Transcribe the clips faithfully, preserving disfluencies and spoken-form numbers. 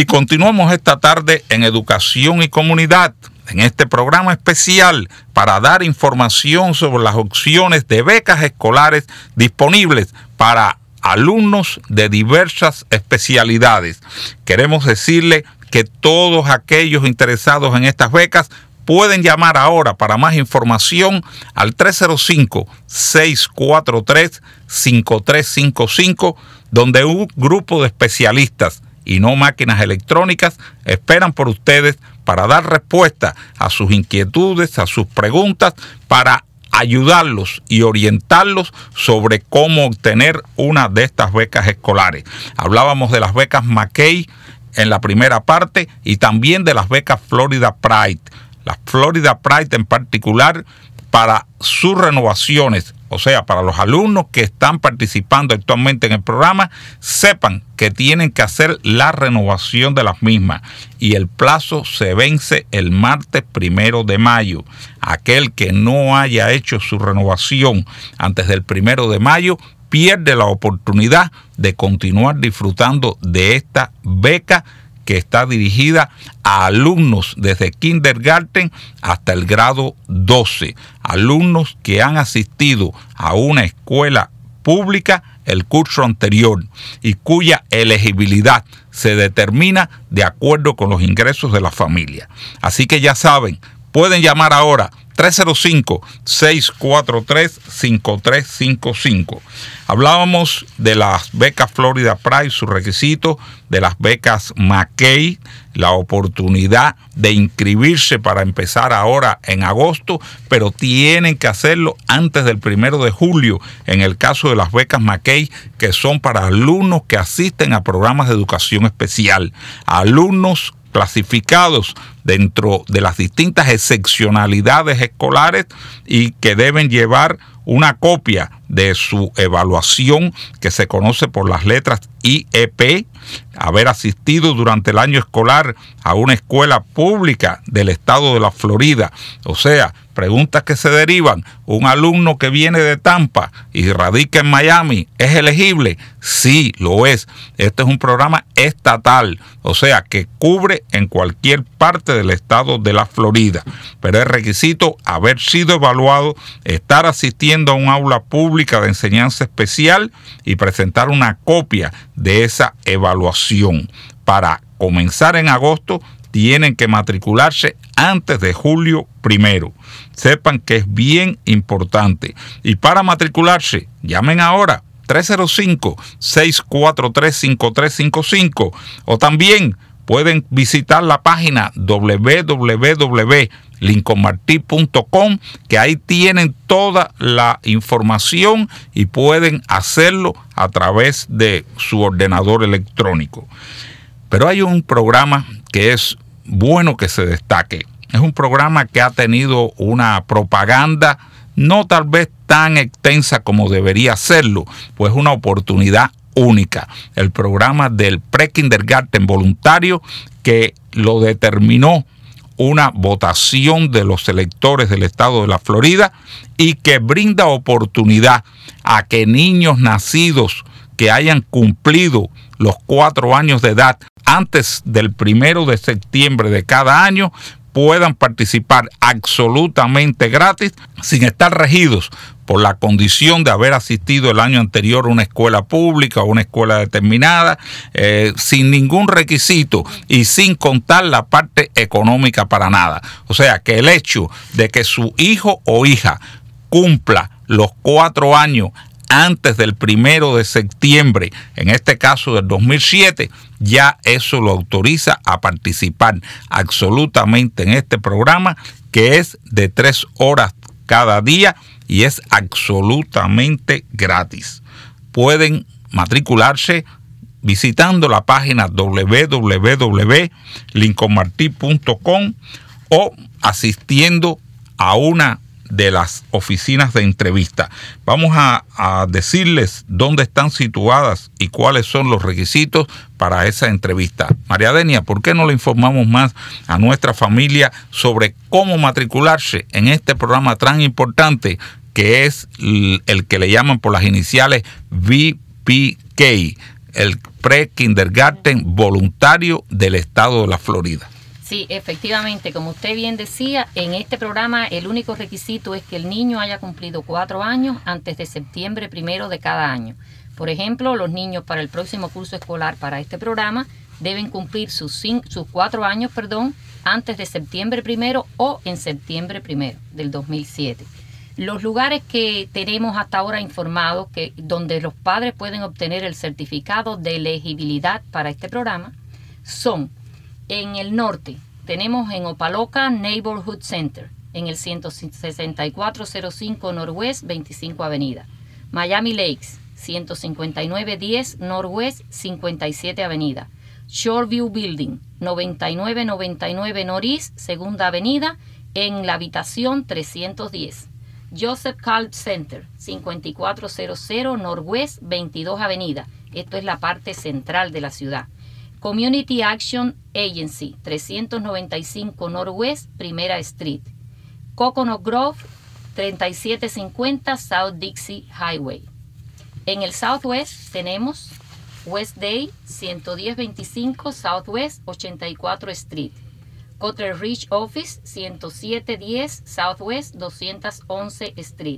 Y continuamos esta tarde en Educación y Comunidad, en este programa especial para dar información sobre las opciones de becas escolares disponibles para alumnos de diversas especialidades. Queremos decirle que todos aquellos interesados en estas becas pueden llamar ahora para más información al tres cero cinco, seis cuatro tres, cinco tres cinco cinco, donde un grupo de especialistas y no máquinas electrónicas esperan por ustedes para dar respuesta a sus inquietudes, a sus preguntas, para ayudarlos y orientarlos sobre cómo obtener una de estas becas escolares. Hablábamos de las becas McKay en la primera parte y también de las becas Florida Pride. Las Florida Pride en particular para sus renovaciones, o sea, para los alumnos que están participando actualmente en el programa, sepan que tienen que hacer la renovación de las mismas y el plazo se vence el martes primero de mayo. Aquel que no haya hecho su renovación antes del primero de mayo pierde la oportunidad de continuar disfrutando de esta beca que está dirigida a alumnos desde kindergarten hasta el grado doce, alumnos que han asistido a una escuela pública el curso anterior y cuya elegibilidad se determina de acuerdo con los ingresos de la familia. Así que ya saben, pueden llamar ahora tres cero cinco, seis cuatro tres, cinco tres cinco cinco. Hablábamos de las becas Florida Pride, sus requisitos, de las becas McKay, la oportunidad de inscribirse para empezar ahora en agosto, pero tienen que hacerlo antes del primero de julio, en el caso de las becas McKay, que son para alumnos que asisten a programas de educación especial, alumnos clasificados dentro de las distintas excepcionalidades escolares y que deben llevar una copia de su evaluación que se conoce por las letras I E P, haber asistido durante el año escolar a una escuela pública del estado de la Florida. O sea, preguntas que se derivan: ¿un alumno que viene de Tampa y radica en Miami es elegible? Sí, lo es. Este es un programa estatal, o sea, que cubre en cualquier parte del estado de la Florida. Pero es requisito haber sido evaluado, estar asistiendo a un aula pública de enseñanza especial y presentar una copia de esa evaluación. Para comenzar en agosto, tienen que matricularse antes de julio primero. Sepan que es bien importante. Y para matricularse, llamen ahora tres cero cinco, seis cuatro tres, cinco tres cinco cinco o también pueden visitar la página doble u doble u doble u punto lincoln martí punto com, que ahí tienen toda la información y pueden hacerlo a través de su ordenador electrónico. Pero hay un programa que es bueno que se destaque. Es un programa que ha tenido una propaganda no tal vez tan extensa como debería serlo, pues es una oportunidad única. El programa del pre-kindergarten voluntario, que lo determinó una votación de los electores del estado de la Florida y que brinda oportunidad a que niños nacidos que hayan cumplido los cuatro años de edad antes del primero de septiembre de cada año puedan participar absolutamente gratis, sin estar regidos por la condición de haber asistido el año anterior a una escuela pública o una escuela determinada, eh, sin ningún requisito y sin contar la parte económica para nada. O sea, que el hecho de que su hijo o hija cumpla los cuatro años antes del primero de septiembre, en este caso del dos mil siete, ya eso lo autoriza a participar absolutamente en este programa, que es de tres horas cada día y es absolutamente gratis. Pueden matricularse visitando la página doble u doble u doble u punto lincoln martí punto com o asistiendo a una de las oficinas de entrevista. Vamos a, a decirles dónde están situadas y cuáles son los requisitos para esa entrevista. María Denia, ¿por qué no le informamos más a nuestra familia sobre cómo matricularse en este programa tan importante que es el que le llaman por las iniciales V P K? el pre-kindergarten voluntario del estado de la Florida. Sí, efectivamente, como usted bien decía, en este programa el único requisito es que el niño haya cumplido cuatro años antes de septiembre primero de cada año. Por ejemplo, los niños para el próximo curso escolar para este programa deben cumplir sus, cinco, sus cuatro años, perdón, antes de septiembre primero o en septiembre primero del dos mil siete. Los lugares que tenemos hasta ahora informados que donde los padres pueden obtener el certificado de elegibilidad para este programa son en el norte. Tenemos en Opa-locka Neighborhood Center, en el ciento sesenta y cuatro cero cinco Northwest veinticinco Avenida. Miami Lakes, ciento cincuenta y nueve diez Northwest cincuenta y siete Avenida. Shoreview Building, noventa y nueve noventa y nueve Northeast Segunda Avenida, en la habitación trescientos diez. Joseph Kalb Center, cincuenta y cuatro cero cero Northwest veintidós Avenida. Esto es la parte central de la ciudad. Community Action Agency, trescientos noventa y cinco Northwest Primera Street. Coconut Grove, treinta y siete cincuenta South Dixie Highway. En el Southwest tenemos West Day, ciento diez veinticinco Southwest ochenta y cuatro Street. Cotler Ridge Office, ciento siete diez Southwest doscientos once Street.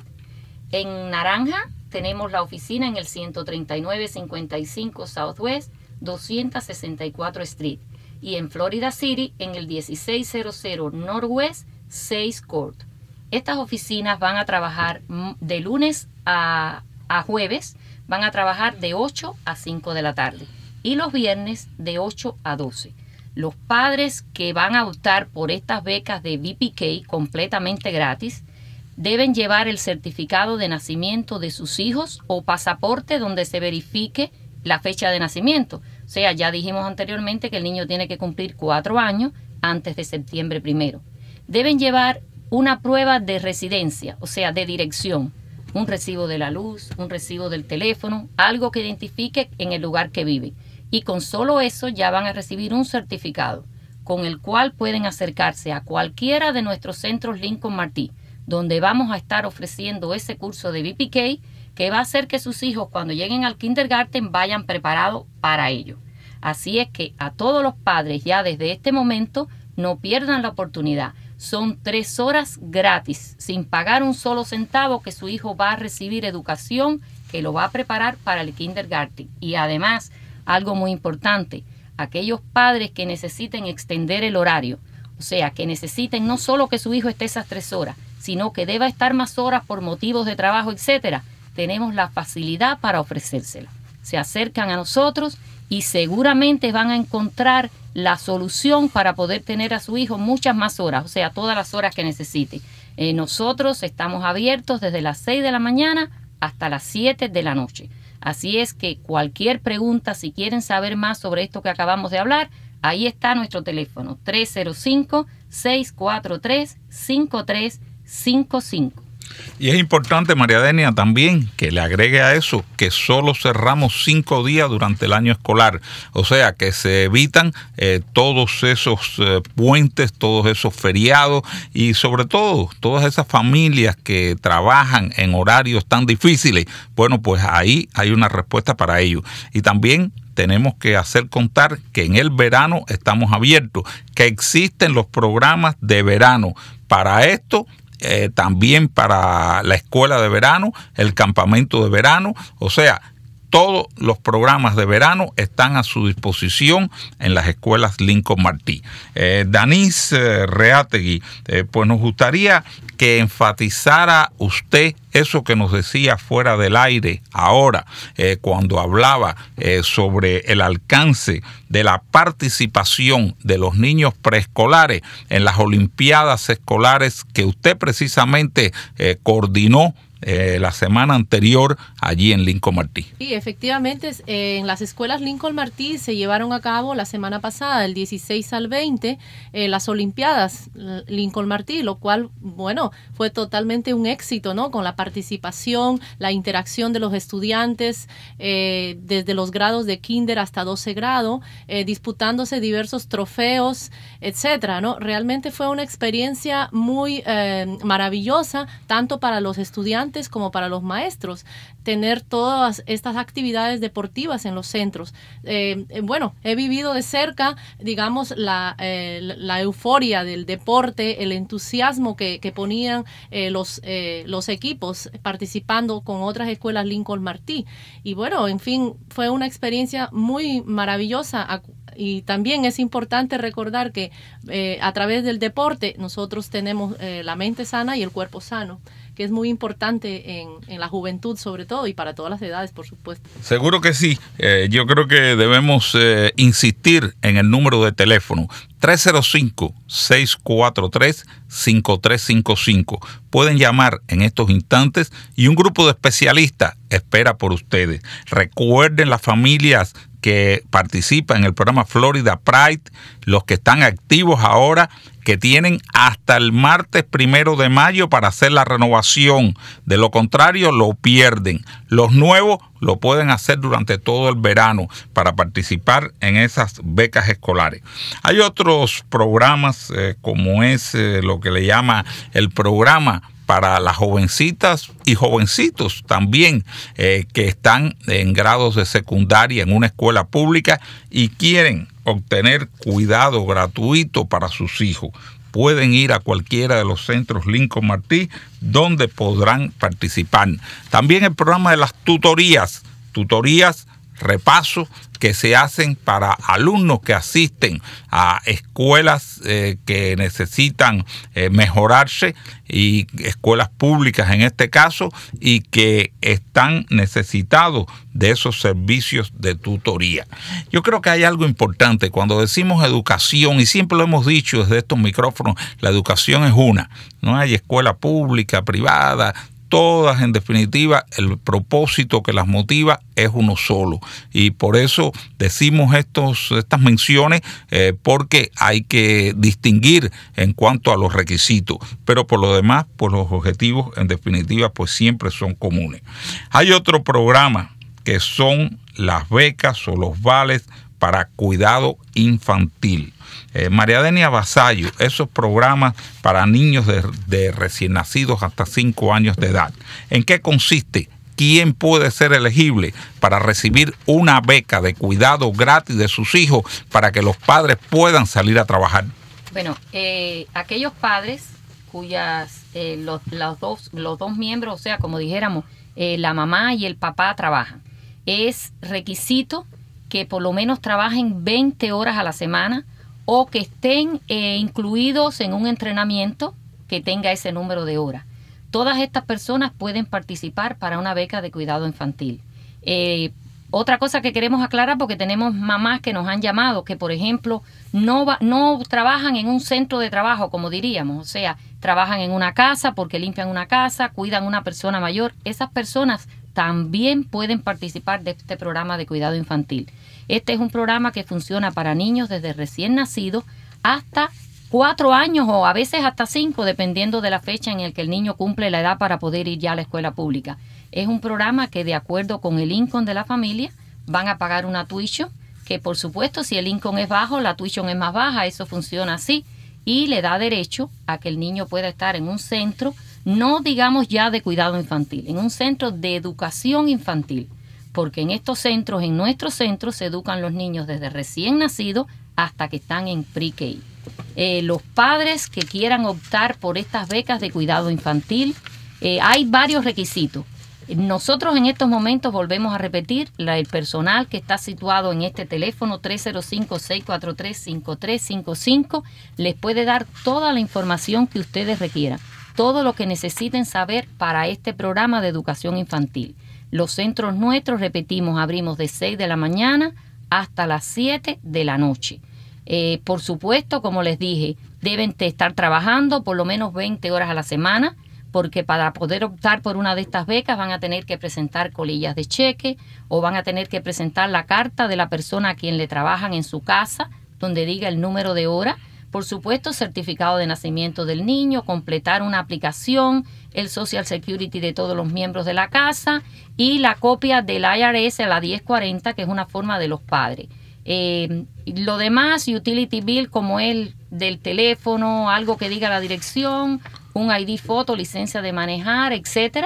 En Naranja tenemos la oficina en el ciento treinta y nueve cincuenta y cinco Southwest doscientos sesenta y cuatro Street. Y en Florida City en el dieciséis cero cero Northwest seis Court. Estas oficinas van a trabajar de lunes a, a jueves, van a trabajar de ocho a cinco de la tarde y los viernes de ocho a doce. Los padres que van a optar por estas becas de V P K completamente gratis deben llevar el certificado de nacimiento de sus hijos o pasaporte donde se verifique la fecha de nacimiento. O sea, ya dijimos anteriormente que el niño tiene que cumplir cuatro años antes de septiembre primero. Deben llevar una prueba de residencia, o sea, de dirección, un recibo de la luz, un recibo del teléfono, algo que identifique en el lugar que viven. Y con solo eso ya van a recibir un certificado con el cual pueden acercarse a cualquiera de nuestros centros Lincoln Martí, donde vamos a estar ofreciendo ese curso de V P K que va a hacer que sus hijos cuando lleguen al kindergarten vayan preparados para ello. Así es que a todos los padres ya desde este momento no pierdan la oportunidad. Son tres horas gratis, sin pagar un solo centavo, que su hijo va a recibir educación que lo va a preparar para el kindergarten. Y además, algo muy importante, aquellos padres que necesiten extender el horario, o sea, que necesiten no solo que su hijo esté esas tres horas, sino que deba estar más horas por motivos de trabajo, etcétera, tenemos la facilidad para ofrecérsela. Se acercan a nosotros y seguramente van a encontrar la solución para poder tener a su hijo muchas más horas, o sea, todas las horas que necesite. Eh, nosotros estamos abiertos desde las seis de la mañana hasta las siete de la noche. Así es que cualquier pregunta, si quieren saber más sobre esto que acabamos de hablar, ahí está nuestro teléfono, tres cero cinco, seis cuatro tres, cinco tres cinco cinco. Y es importante, María Denia, también que le agregue a eso que solo cerramos cinco días durante el año escolar. O sea, que se evitan eh, todos esos eh, puentes, todos esos feriados y sobre todo todas esas familias que trabajan en horarios tan difíciles. Bueno, pues ahí hay una respuesta para ello. Y también tenemos que hacer contar que en el verano estamos abiertos, que existen los programas de verano. Para esto, Eh, también para la escuela de verano, el campamento de verano, o sea, todos los programas de verano están a su disposición en las escuelas Lincoln Martí. Eh, Danis eh, Reategui, eh, pues nos gustaría que enfatizara usted eso que nos decía fuera del aire ahora, eh, cuando hablaba eh, sobre el alcance de la participación de los niños preescolares en las Olimpiadas Escolares que usted precisamente eh, coordinó Eh, la semana anterior allí en Lincoln Martí. Sí, efectivamente, eh, en las escuelas Lincoln Martí se llevaron a cabo la semana pasada, del dieciséis al veinte, eh, las Olimpiadas Lincoln Martí, lo cual, bueno, fue totalmente un éxito, ¿no? Con la participación, la interacción de los estudiantes, eh, desde los grados de kinder hasta doce grado, eh, disputándose diversos trofeos, etcétera, ¿no? Realmente fue una experiencia muy eh, maravillosa, tanto para los estudiantes estudiantes como para los maestros, tener todas estas actividades deportivas en los centros. Eh, eh, bueno, he vivido de cerca, digamos, la, eh, la euforia del deporte, el entusiasmo que, que ponían eh, los, eh, los equipos participando con otras escuelas Lincoln Martí. Y bueno, en fin, fue una experiencia muy maravillosa. Y también es importante recordar que eh, a través del deporte nosotros tenemos eh, la mente sana y el cuerpo sano, que es muy importante en, en la juventud sobre todo y para todas las edades, por supuesto. Seguro que sí. Eh, yo creo que debemos eh, insistir en el número de teléfono tres cero cinco, seis cuatro tres, cinco tres cinco cinco. Pueden llamar en estos instantes y un grupo de especialistas espera por ustedes. Recuerden las familias que participan en el programa Florida Pride, los que están activos ahora, que tienen hasta el martes primero de mayo para hacer la renovación. De lo contrario, lo pierden. Los nuevos lo pueden hacer durante todo el verano para participar en esas becas escolares. Hay otros programas eh, como es eh, lo que le llama el programa para las jovencitas y jovencitos también eh, que están en grados de secundaria en una escuela pública y quieren obtener cuidado gratuito para sus hijos. Pueden ir a cualquiera de los centros Lincoln Martí donde podrán participar. También el programa de las tutorías, tutorías, repaso que se hacen para alumnos que asisten a escuelas eh, que necesitan eh, mejorarse y escuelas públicas en este caso y que están necesitados de esos servicios de tutoría. Yo creo que hay algo importante cuando decimos educación, y siempre lo hemos dicho desde estos micrófonos, la educación es una, no hay escuela pública, privada, todas en definitiva el propósito que las motiva es uno solo y por eso decimos estos, estas menciones eh, porque hay que distinguir en cuanto a los requisitos, pero por lo demás pues los objetivos en definitiva pues siempre son comunes. Hay otro programa que son las becas o los vales para cuidado infantil. Eh, María Denia Vasallo, esos programas para niños de, de recién nacidos hasta cinco años de edad, ¿en qué consiste? ¿Quién puede ser elegible para recibir una beca de cuidado gratis de sus hijos para que los padres puedan salir a trabajar? Bueno, eh, aquellos padres cuyas eh, los, los, dos, los dos miembros, o sea, como dijéramos, eh, la mamá y el papá trabajan, es requisito que por lo menos trabajen veinte horas a la semana o que estén eh, incluidos en un entrenamiento que tenga ese número de horas. Todas estas personas pueden participar para una beca de cuidado infantil. Eh, otra cosa que queremos aclarar, porque tenemos mamás que nos han llamado, que por ejemplo no, va, no trabajan en un centro de trabajo, como diríamos, o sea, trabajan en una casa porque limpian una casa, cuidan a una persona mayor. Esas personas también pueden participar de este programa de cuidado infantil. Este es un programa que funciona para niños desde recién nacidos hasta cuatro años o a veces hasta cinco, dependiendo de la fecha en la que el niño cumple la edad para poder ir ya a la escuela pública. Es un programa que de acuerdo con el income de la familia van a pagar una tuition, que por supuesto si el income es bajo, la tuition es más baja, eso funciona así y le da derecho a que el niño pueda estar en un centro, no digamos ya de cuidado infantil, en un centro de educación infantil. Porque en estos centros, en nuestros centros, se educan los niños desde recién nacidos hasta que están en pre-K. Eh, los padres que quieran optar por estas becas de cuidado infantil, eh, hay varios requisitos. Nosotros en estos momentos, volvemos a repetir, la, el personal que está situado en este teléfono tres cero cinco, seis cuatro tres, cinco tres cinco cinco les puede dar toda la información que ustedes requieran, todo lo que necesiten saber para este programa de educación infantil. Los centros nuestros, repetimos, abrimos de seis de la mañana hasta las siete de la noche. Eh, por supuesto, como les dije, deben estar trabajando por lo menos veinte horas a la semana, porque para poder optar por una de estas becas van a tener que presentar colillas de cheque o van a tener que presentar la carta de la persona a quien le trabajan en su casa, donde diga el número de hora. Por supuesto, certificado de nacimiento del niño, completar una aplicación, el Social Security de todos los miembros de la casa y la copia del I R S a la diez cuarenta, que es una forma de los padres. Eh, lo demás, utility bill como el del teléfono, algo que diga la dirección, un I D foto, licencia de manejar, etcétera.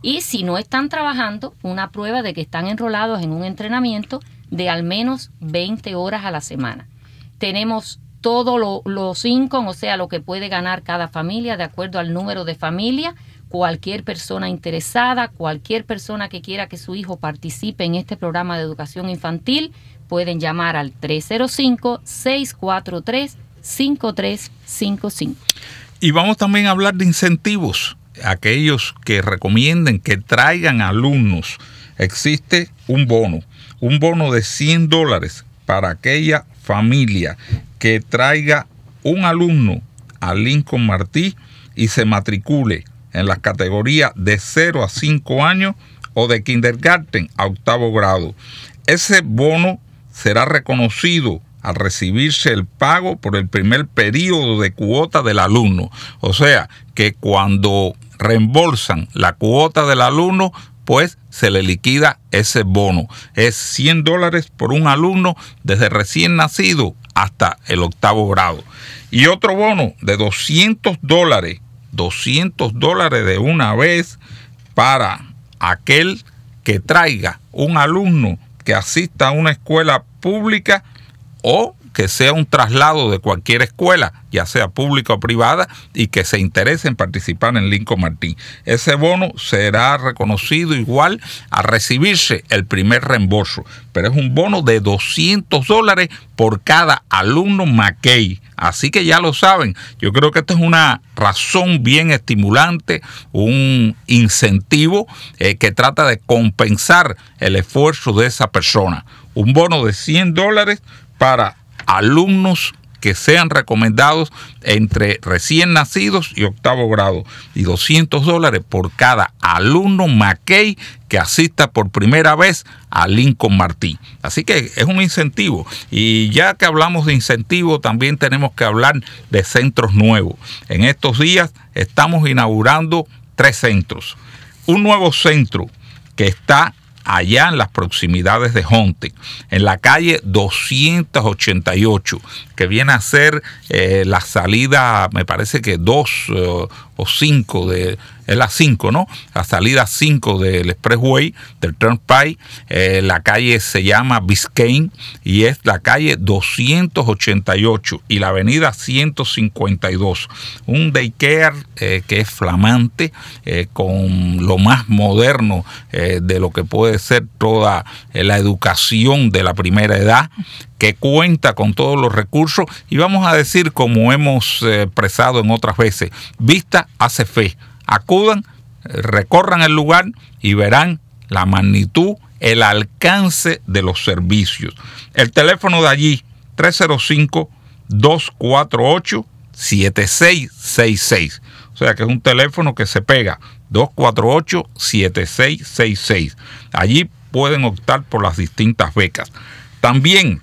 Y si no están trabajando, una prueba de que están enrolados en un entrenamiento de al menos veinte horas a la semana. Tenemos todos lo, los income, o sea, lo que puede ganar cada familia de acuerdo al número de familia. Cualquier persona interesada, cualquier persona que quiera que su hijo participe en este programa de educación infantil, pueden llamar al tres cero cinco, seis cuatro tres, cinco tres cinco cinco. Y vamos también a hablar de incentivos. Aquellos que recomienden que traigan alumnos. Existe un bono, un bono de cien dólares para aquella familia que traiga un alumno a Lincoln Martí y se matricule en las categorías de cero a cinco años o de kindergarten a octavo grado. Ese bono será reconocido al recibirse el pago por el primer periodo de cuota del alumno. O sea, que cuando reembolsan la cuota del alumno, pues se le liquida ese bono. Es cien dólares por un alumno desde recién nacido hasta el octavo grado. Y otro bono de doscientos dólares, doscientos dólares de una vez para aquel que traiga un alumno que asista a una escuela pública o que sea un traslado de cualquier escuela, ya sea pública o privada, y que se interese en participar en Lincoln Martí. Ese bono será reconocido igual a recibirse el primer reembolso, pero es un bono de doscientos dólares por cada alumno Mackey. Así que ya lo saben, yo creo que esta es una razón bien estimulante, un incentivo eh, que trata de compensar el esfuerzo de esa persona. Un bono de cien dólares para alumnos que sean recomendados entre recién nacidos y octavo grado, y doscientos dólares por cada alumno Mackey que asista por primera vez a Lincoln Martí. Así que es un incentivo. Y ya que hablamos de incentivo, también tenemos que hablar de centros nuevos. En estos días estamos inaugurando tres centros. Un nuevo centro que está allá en las proximidades de Hunting, en la calle doscientos ochenta y ocho, que viene a ser eh, la salida, me parece que dos uh, o cinco, de, es la cinco, ¿no? La salida cinco del Expressway, del Turnpike. Eh, la calle se llama Biscayne y es la calle doscientos ochenta y ocho y la avenida ciento cincuenta y dos. Un daycare eh, que es flamante, eh, con lo más moderno eh, de lo que puede ser toda eh, la educación de la primera edad, que cuenta con todos los recursos y vamos a decir, como hemos eh, expresado en otras veces, vista hace fe. Acudan, recorran el lugar y verán la magnitud, el alcance de los servicios. El teléfono de allí, tres cero cinco, dos cuatro ocho, siete seis seis seis. O sea que es un teléfono que se pega, dos cuatro ocho, siete seis seis seis. Allí pueden optar por las distintas becas. También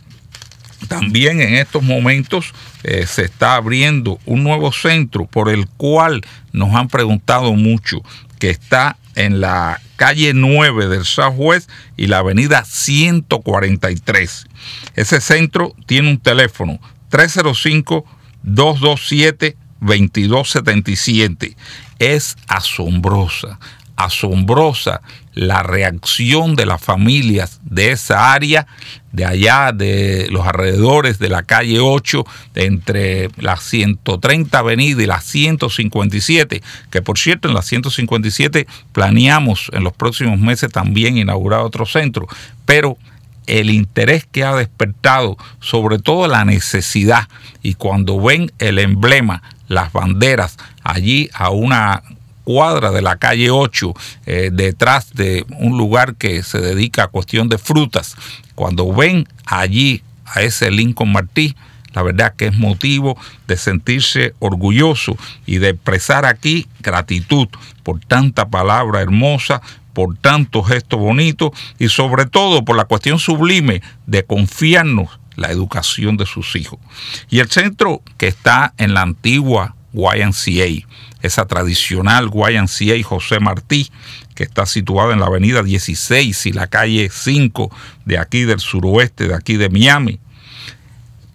También en estos momentos eh, se está abriendo un nuevo centro por el cual nos han preguntado mucho, que está en la calle nueve del Southwest y la avenida ciento cuarenta y tres. Ese centro tiene un teléfono tres cero cinco, dos dos siete, dos dos siete siete. Es asombrosa, asombrosa la reacción de las familias de esa área, de allá, de los alrededores de la calle ocho, de entre la ciento treinta avenida y la ciento cincuenta y siete, que por cierto en la ciento cincuenta y siete planeamos en los próximos meses también inaugurar otro centro, pero el interés que ha despertado, sobre todo la necesidad, y cuando ven el emblema, las banderas, allí a una cuadra de la calle ocho, eh, detrás de un lugar que se dedica a cuestión de frutas, cuando ven allí a ese Lincoln Martí, la verdad que es motivo de sentirse orgulloso y de expresar aquí gratitud por tanta palabra hermosa, por tanto gesto bonito y sobre todo por la cuestión sublime de confiarnos la educación de sus hijos. Y el centro que está en la antigua Y M C A, esa tradicional Y M C A José Martí, que está situada en la avenida dieciséis y la calle cinco de aquí del suroeste, de aquí de Miami.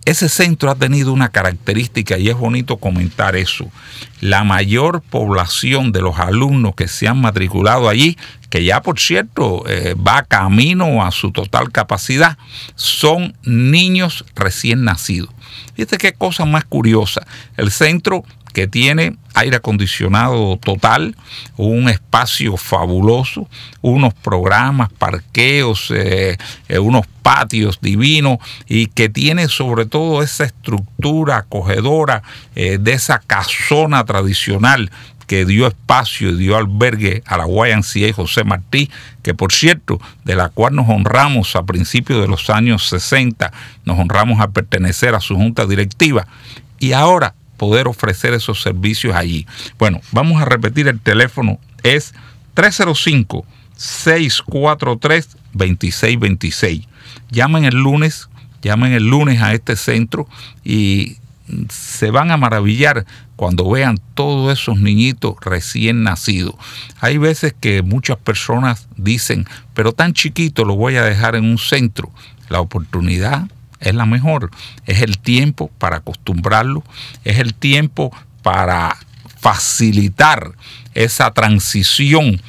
ese centro ha tenido una característica y es bonito comentar eso. La mayor población de los alumnos que se han matriculado allí, que ya por cierto eh, va camino a su total capacidad, son niños recién nacidos. Fíjate qué cosa más curiosa. El centro, que tiene aire acondicionado total, un espacio fabuloso, unos programas, parqueos, eh, eh, unos patios divinos, y que tiene sobre todo esa estructura acogedora eh, de esa casona tradicional que dio espacio y dio albergue a la Y M C A José Martí, que por cierto, de la cual nos honramos a principios de los años sesenta, nos honramos a pertenecer a su junta directiva, y ahora poder ofrecer esos servicios allí. Bueno, vamos a repetir el teléfono, es tres cero cinco, seis cuatro tres, dos seis dos seis. Llamen el lunes, llamen el lunes a este centro y se van a maravillar cuando vean todos esos niñitos recién nacidos. Hay veces que muchas personas dicen, pero tan chiquito lo voy a dejar en un centro. La oportunidad es la mejor, es el tiempo para acostumbrarlo, es el tiempo para facilitar esa transición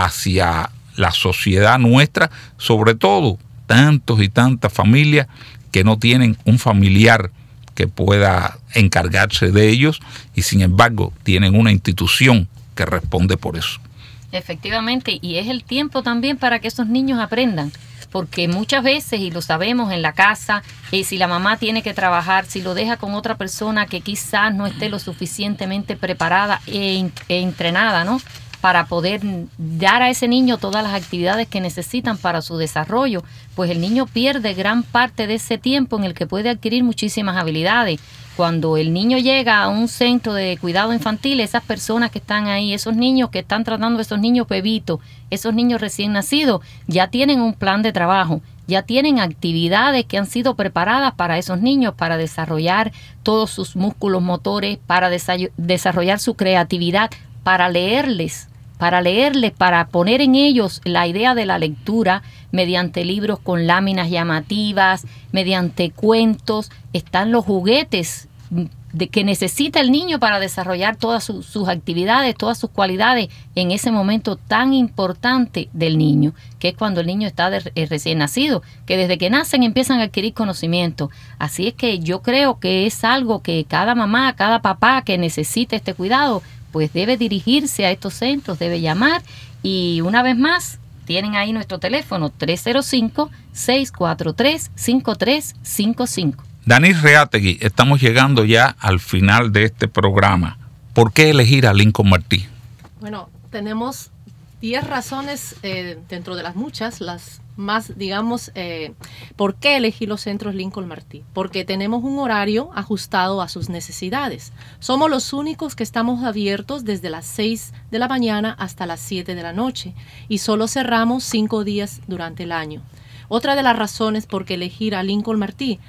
hacia la sociedad nuestra, sobre todo tantos y tantas familias que no tienen un familiar que pueda encargarse de ellos y sin embargo tienen una institución que responde por eso. Efectivamente, y es el tiempo también para que esos niños aprendan, porque muchas veces, y lo sabemos en la casa, eh, si la mamá tiene que trabajar, si lo deja con otra persona que quizás no esté lo suficientemente preparada e, e entrenada, ¿no?, para poder dar a ese niño todas las actividades que necesitan para su desarrollo, pues el niño pierde gran parte de ese tiempo en el que puede adquirir muchísimas habilidades. Cuando el niño llega a un centro de cuidado infantil, esas personas que están ahí, esos niños que están tratando, esos niños bebitos, esos niños recién nacidos, ya tienen un plan de trabajo, ya tienen actividades que han sido preparadas para esos niños, para desarrollar todos sus músculos motores, para desarrollar su creatividad, para leerles, para leerles, para poner en ellos la idea de la lectura mediante libros con láminas llamativas, mediante cuentos. Están los juguetes de que necesita el niño para desarrollar todas su, sus actividades, todas sus cualidades en ese momento tan importante del niño, que es cuando el niño está de, de recién nacido, que desde que nacen empiezan a adquirir conocimiento. Así es que yo creo que es algo que cada mamá, cada papá que necesite este cuidado, pues debe dirigirse a estos centros, debe llamar, y una vez más, tienen ahí nuestro teléfono tres cero cinco, seis cuatro tres, cinco tres cinco cinco. Danis Reategui, estamos llegando ya al final de este programa. ¿Por qué elegir a Lincoln Martí? Bueno, tenemos diez razones eh, dentro de las muchas, las más, digamos, eh, ¿por qué elegir los centros Lincoln Martí? Porque tenemos un horario ajustado a sus necesidades. Somos los únicos que estamos abiertos desde las seis de la mañana hasta las siete de la noche y solo cerramos cinco días durante el año. Otra de las razones por qué elegir a Lincoln Martí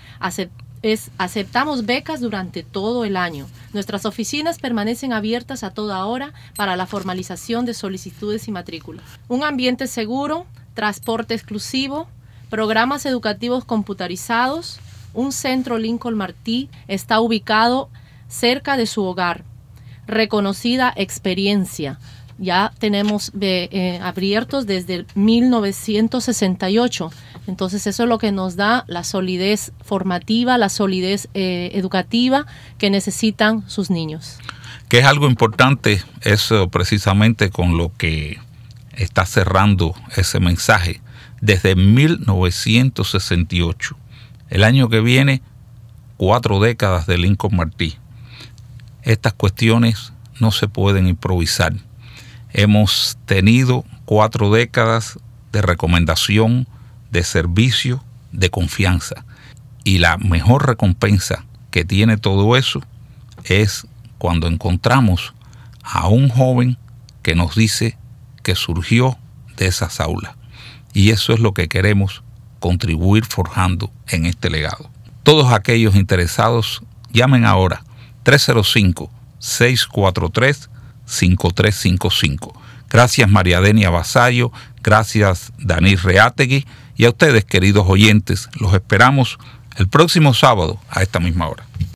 es aceptamos becas durante todo el año. Nuestras oficinas permanecen abiertas a toda hora para la formalización de solicitudes y matrículas. Un ambiente seguro, transporte exclusivo, programas educativos computarizados. Un centro Lincoln Martí está ubicado cerca de su hogar. Reconocida experiencia. Ya tenemos eh, eh, abiertos desde mil novecientos sesenta y ocho. Entonces eso es lo que nos da la solidez formativa, la solidez eh, educativa que necesitan sus niños. Que es algo importante, eso precisamente con lo que está cerrando ese mensaje. Desde mil novecientos sesenta y ocho, el año que viene, cuatro décadas de Lincoln Martí. Estas cuestiones no se pueden improvisar. Hemos tenido cuatro décadas de recomendación, de servicio, de confianza. Y la mejor recompensa que tiene todo eso es cuando encontramos a un joven que nos dice que surgió de esas aulas. Y eso es lo que queremos contribuir forjando en este legado. Todos aquellos interesados, llamen ahora tres cero cinco, seis cuatro tres, cinco tres cinco cinco. Gracias María Denia Vasallo, gracias Danis Reategui, y a ustedes, queridos oyentes, los esperamos el próximo sábado a esta misma hora.